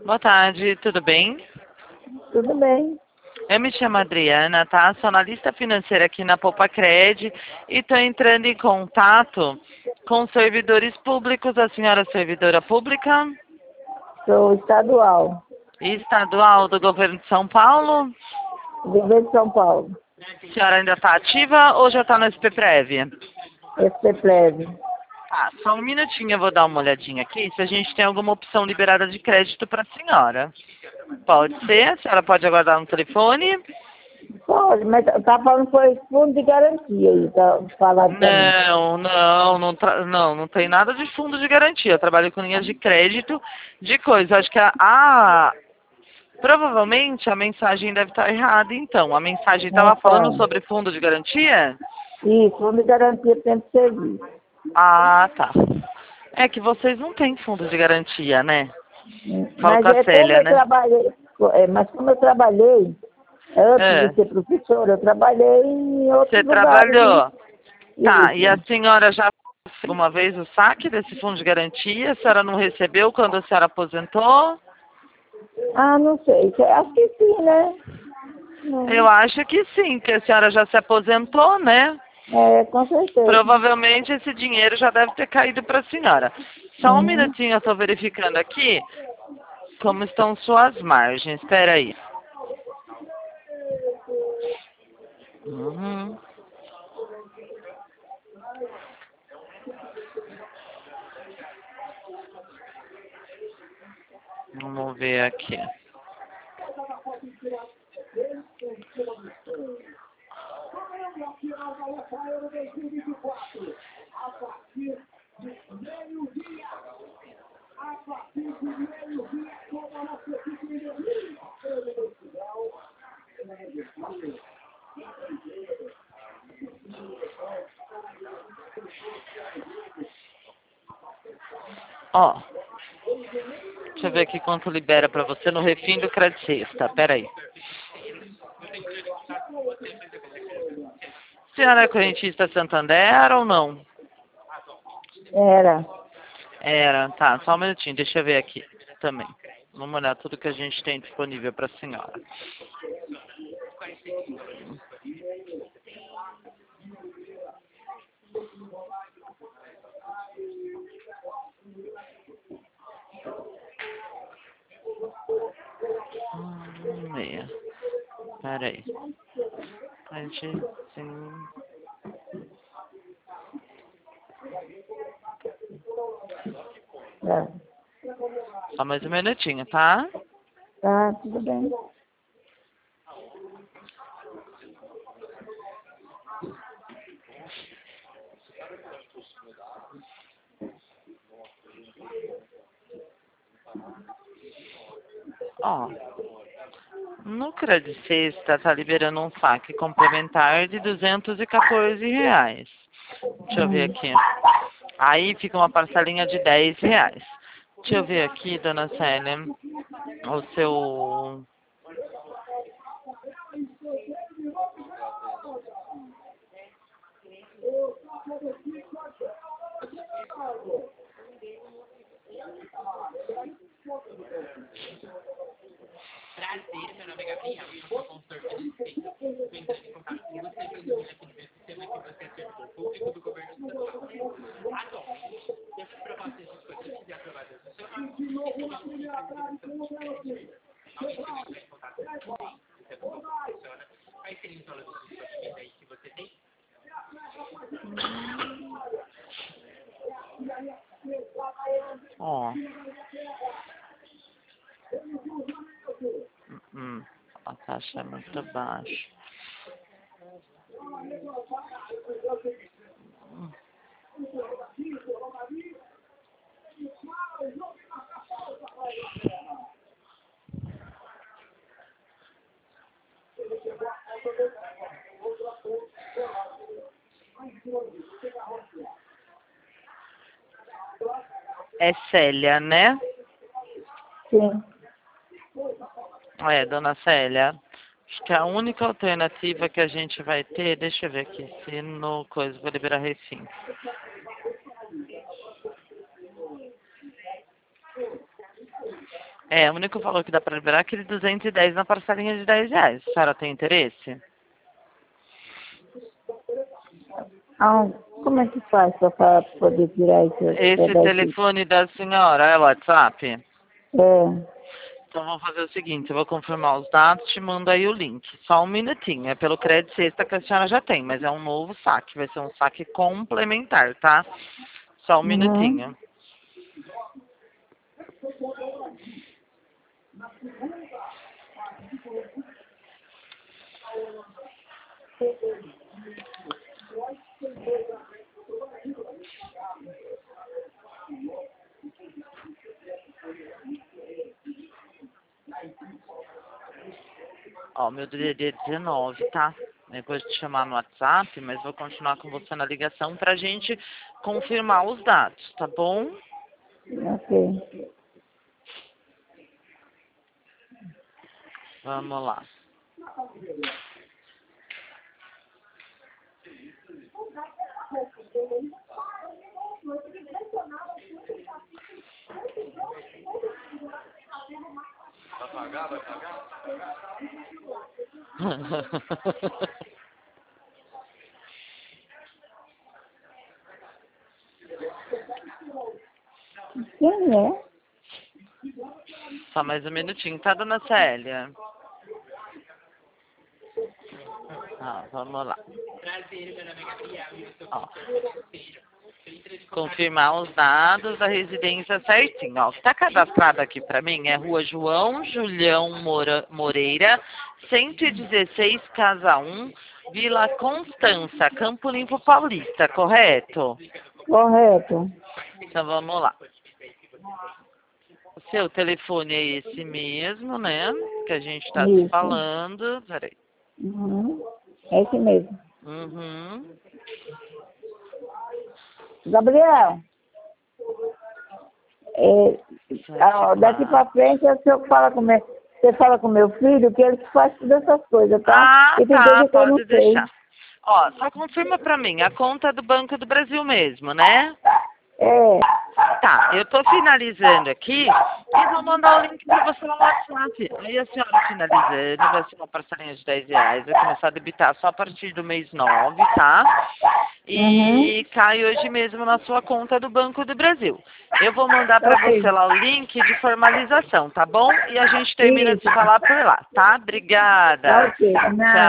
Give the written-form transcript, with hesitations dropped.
Boa tarde, tudo bem? Tudo bem. Eu me chamo Adriana, tá? Sou analista financeira aqui na Poupa-Cred e estou entrando em contato com servidores públicos. A senhora é servidora pública Sou estadual, e estadual do governo de São Paulo? governo de São Paulo, A senhora ainda está ativa ou já está no SPPrev? SPPrev. Tá, só um minutinho, eu vou dar uma olhadinha aqui se a gente tem alguma opção liberada de crédito para a senhora. Pode ser, a senhora pode aguardar no telefone. Pode, mas tá falando foi fundo de garantia aí, tá falando pra mim. Não tem nada de fundo de garantia. Eu trabalho com linhas de crédito, de coisa. Acho que provavelmente a mensagem deve estar errada, então. A mensagem estava falando Então, sobre fundo de garantia? isso, fundo de garantia tempo de serviço. Ah, tá. É que vocês não têm fundo de garantia, né? Falo Mas com a é como Célia, eu né? trabalhei, mas como eu trabalhei, antes É, de ser professora, eu trabalhei em você outros lugares, né? trabalhou. Tá, e a Isso. senhora já fez alguma vez o saque desse fundo de garantia? A senhora não recebeu quando a senhora aposentou? Ah, não sei, acho que sim, né? Eu acho que sim, que a senhora já se aposentou, né? Com certeza. Provavelmente esse dinheiro já deve ter caído para a senhora. Só um Uhum. minutinho, eu estou verificando aqui como estão suas margens. Espera aí. Uhum. Vamos ver aqui. Ó, deixa eu ver aqui quanto libera para você no refim do Credit Sexta. Espera aí. Senhora é correntista Santander ou não? Era. Era, tá, só um minutinho, deixa eu ver aqui também. Vamos olhar tudo que a gente tem disponível para a senhora. Meia. Pera aí. A gente tem... É. Só mais um minutinho, tá? Tá, tudo bem. Ó, no Credit Sexta tá liberando um saque complementar de R$ 214. Deixa eu ver Hum. aqui. Aí fica uma parcelinha de R$ 10. Deixa eu ver aqui, dona Célia, o seu... Ó, a taxa é muito baixa. É Célia, né? Sim. É, dona Célia. Acho que a única alternativa que a gente vai ter, deixa eu ver aqui, se no coisa vou liberar refim. É, o único valor que dá para liberar é aquele 210 na parcelinha de R$10. A senhora tem interesse? Ah, como é que faz para poder tirar esse Esse pedaço? telefone da senhora é o WhatsApp? É, Então vamos fazer o seguinte, eu vou confirmar os dados, te mando aí o link. Só um minutinho, é pelo crédito sexta que a senhora já tem, mas é um novo saque, vai ser um saque complementar, tá? Só um uhum. minutinho. Ó, meu DDD 19, tá? Eu vou te chamar no WhatsApp, mas vou continuar com você na ligação pra gente confirmar os dados, tá bom? Ok. Vamos lá. Vai pagar, vai pagar? Quem é? Só mais um minutinho, tá, dona Célia? Vamos lá. Ó. Confirmar os dados da residência certinho. Ó, o que tá cadastrado aqui pra mim é Rua João Julião Moreira, 116, Casa 1, Vila Constança, Campo Limpo Paulista, correto? Correto. Então vamos lá. O seu telefone é esse mesmo, né? Que a gente tá se Isso. falando. Peraí. Uhum. É esse mesmo. Uhum. Gabriel, daqui para frente o senhor fala com você fala com meu filho que ele faz todas essas coisas, tá? Ah, E tem tá, coisa que eu não pode sei. deixar. Ó, só confirma pra mim, a conta é do Banco do Brasil mesmo, né? É, Tá, eu tô finalizando aqui e vou mandar o link pra você no WhatsApp. Aí a senhora finalizando, vai ser uma parcelinha de R$10, vai começar a debitar só a partir do mês 9, tá? uhum. E cai hoje mesmo na sua conta do Banco do Brasil. Eu vou mandar pra Ok. você lá o link de formalização, tá bom? E a gente termina de Isso. falar por lá, tá? Tá Obrigada. ok. Tchau.